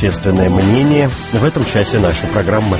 общественное мнение в этом часе нашей программы.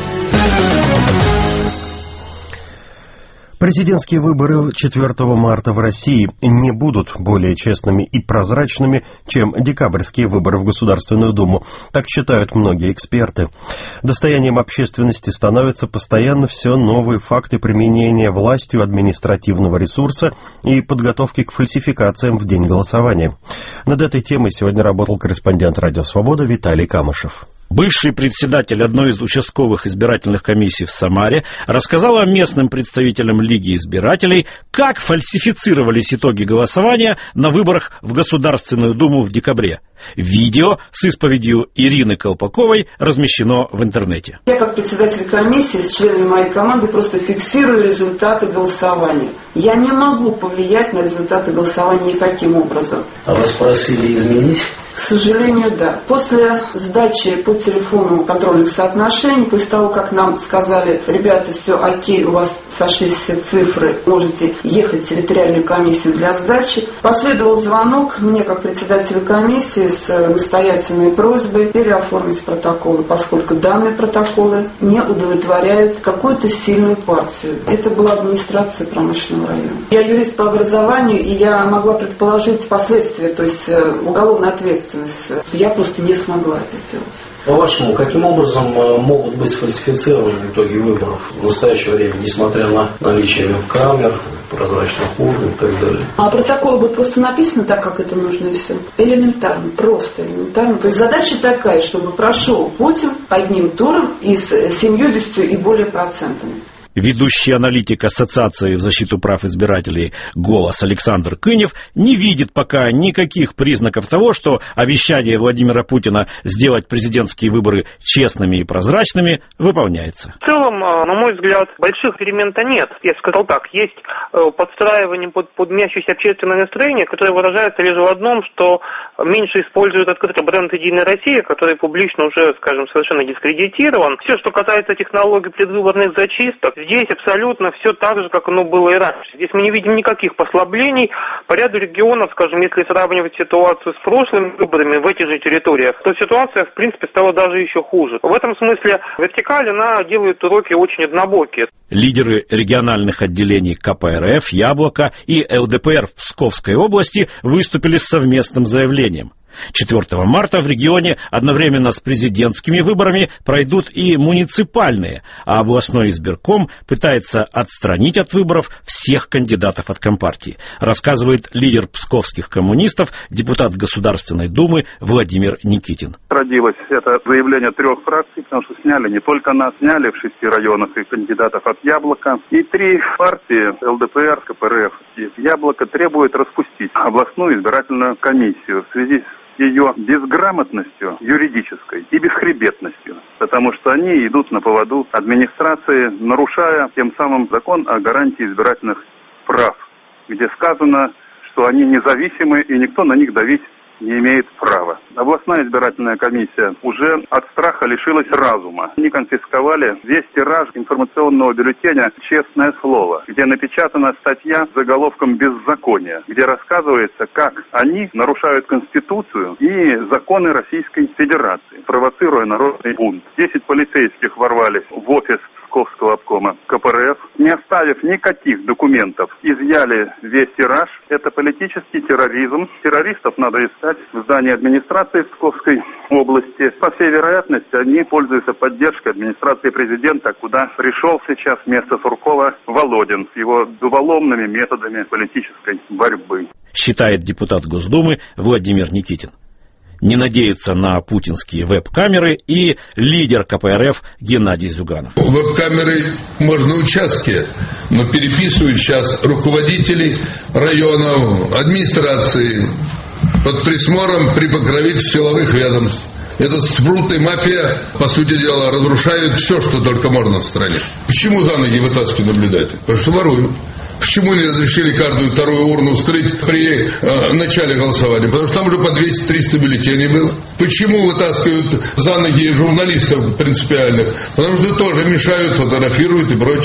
Президентские выборы 4 марта в России не будут более честными и прозрачными, чем декабрьские выборы в Государственную Думу. Так считают многие эксперты. Достоянием общественности становятся постоянно все новые факты применения властью административного ресурса и подготовки к фальсификациям в день голосования. Над этой темой сегодня работал корреспондент «Радио Свобода» Виталий Камышев. Бывший председатель одной из участковых избирательных комиссий в Самаре рассказал местным представителям Лиги избирателей, как фальсифицировались итоги голосования на выборах в Государственную Думу в декабре. Видео с исповедью Ирины Колпаковой размещено в интернете. Я, как председатель комиссии, с членами моей команды просто фиксирую результаты голосования. Я не могу повлиять на результаты голосования никаким образом. А вас просили изменить? К сожалению, да. После сдачи по телефону контрольных соотношений, после того, как нам сказали: ребята, все окей, у вас сошлись все цифры, можете ехать в территориальную комиссию для сдачи, последовал звонок мне, как председателю комиссии, с настоятельной просьбой переоформить протоколы, поскольку данные протоколы не удовлетворяют какую-то сильную партию. Это была администрация промышленного района. Я юрист по образованию, и я могла предположить последствия, то есть уголовная ответственность. Я просто не смогла это сделать. По-вашему, каким образом могут быть сфальсифицированы итоги выборов в настоящее время, несмотря на наличие веб-камер, прозрачных урн и так далее? А протокол будет просто написано так, как это нужно, и все. Элементарно, просто элементарно. То есть задача такая, чтобы прошел Путин одним туром и с 70 и более процентами. Ведущий аналитик Ассоциации в защиту прав избирателей «Голос» Александр Кынев не видит пока никаких признаков того, что обещание Владимира Путина сделать президентские выборы честными и прозрачными выполняется. В целом, на мой взгляд, больших перемен-то нет. Я сказал так, есть подстраивание под мящееся общественное настроение, которое выражается лишь в одном, что меньше используют открытый бренд «Единая Россия», который публично уже, скажем, совершенно дискредитирован. Все, что касается технологий предвыборных зачисток, здесь абсолютно все так же, как оно было и раньше. Здесь мы не видим никаких послаблений. По ряду регионов, скажем, если сравнивать ситуацию с прошлыми выборами в этих же территориях, то ситуация, в принципе, стала даже еще хуже. В этом смысле вертикаль, она делает уроки очень однобокие. Лидеры региональных отделений КПРФ, Яблоко и ЛДПР в Псковской области выступили с совместным заявлением. 4 марта в регионе одновременно с президентскими выборами пройдут и муниципальные, а областной избирком пытается отстранить от выборов всех кандидатов от Компартии, рассказывает лидер псковских коммунистов, депутат Государственной Думы Владимир Никитин. Родилось это заявление 3 фракций, потому что сняли не только нас, сняли в 6 районах и кандидатов от Яблока. И 3 партии, ЛДПР, КПРФ и Яблоко, требуют распустить областную избирательную комиссию в связи с ее безграмотностью юридической и бесхребетностью, потому что они идут на поводу администрации, нарушая тем самым закон о гарантии избирательных прав, где сказано, что они независимы и никто на них давить не имеет права. Областная избирательная комиссия уже от страха лишилась разума. Они конфисковали весь тираж информационного бюллетеня «Честное слово», где напечатана статья с заголовком «Беззаконие», где рассказывается, как они нарушают Конституцию и законы Российской Федерации, провоцируя народный бунт. 10 полицейских ворвались в офис Псковского обкома КПРФ, не оставив никаких документов, изъяли весь тираж. Это политический терроризм. Террористов надо искать в здании администрации Псковской области. По всей вероятности, они пользуются поддержкой администрации президента, куда пришел сейчас вместо Суркова Володин с его дуболомными методами политической борьбы. Считает депутат Госдумы Владимир Никитин. Не надеется на путинские веб-камеры и лидер КПРФ Геннадий Зюганов. Веб-камеры можно участки, но переписывают сейчас руководителей районов, администрации под присмотром при покровительстве силовых ведомств. Этот спрут и мафия, по сути дела, разрушают все, что только можно в стране. Почему за ноги вытаскивают наблюдатели? Потому что воруют. Почему не разрешили каждую вторую урну вскрыть при начале голосования? Потому что там уже по 200-300 бюллетеней было. Почему вытаскивают за ноги журналистов принципиальных? Потому что тоже мешают, фотографируют и прочее.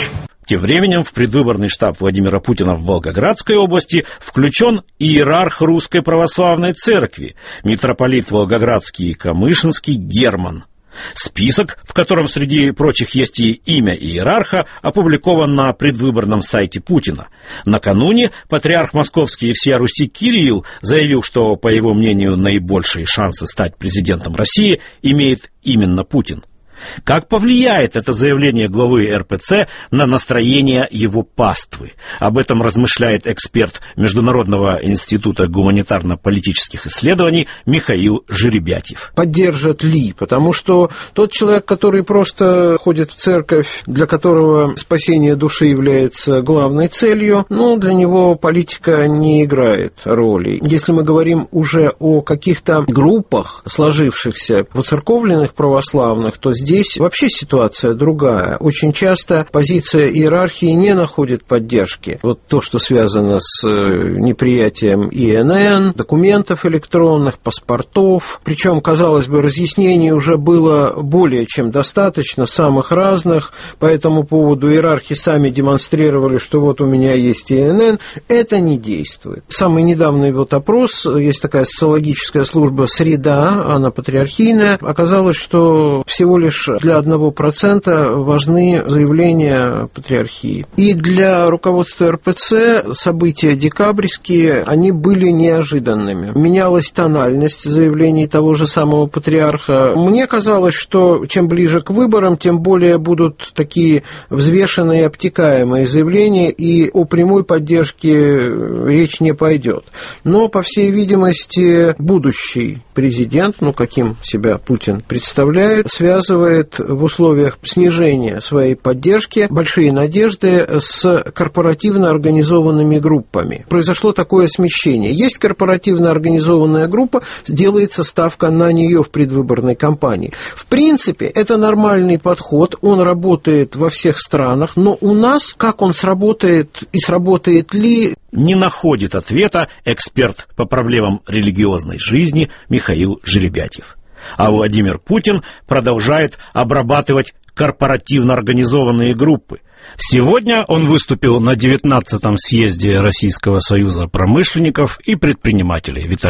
Тем временем в предвыборный штаб Владимира Путина в Волгоградской области включен иерарх Русской Православной Церкви, митрополит Волгоградский и Камышинский Герман. Список, в котором среди прочих есть и имя иерарха, опубликован на предвыборном сайте Путина. Накануне патриарх Московский и всея Руси Кирилл заявил, что, по его мнению, наибольшие шансы стать президентом России имеет именно Путин. Как повлияет это заявление главы РПЦ на настроение его паствы? Об этом размышляет эксперт Международного института гуманитарно-политических исследований Михаил Жеребятьев. Поддержат ли? Потому что тот человек, который просто ходит в церковь, для которого спасение души является главной целью, для него политика не играет роли. Если мы говорим уже о каких-то группах, сложившихся воцерковленных православных, то здесь вообще ситуация другая. Очень часто позиция иерархии не находит поддержки. Вот то, что связано с неприятием ИНН, документов электронных, паспортов. Причем, казалось бы, разъяснений уже было более чем достаточно, самых разных. По этому поводу иерархи сами демонстрировали, что вот у меня есть ИНН. Это не действует. Самый недавний опрос, есть такая социологическая служба «Среда», она патриархийная. Оказалось, что всего лишь для 1% важны заявления патриархии. И для руководства РПЦ события декабрьские, они были неожиданными. Менялась тональность заявлений того же самого патриарха. Мне казалось, что чем ближе к выборам, тем более будут такие взвешенные, обтекаемые заявления, и о прямой поддержке речь не пойдет. Но, по всей видимости, будущий президент, каким себя Путин представляет, связывает в условиях снижения своей поддержки большие надежды с корпоративно организованными группами. Произошло такое смещение. Есть корпоративно организованная группа, делается ставка на нее в предвыборной кампании. В принципе, это нормальный подход, он работает во всех странах, но у нас, как он сработает и сработает ли, не находит ответа эксперт по проблемам религиозной жизни Михаил Жеребятьев. А Владимир Путин продолжает обрабатывать корпоративно организованные группы. Сегодня он выступил на 19-м съезде Российского союза промышленников и предпринимателей.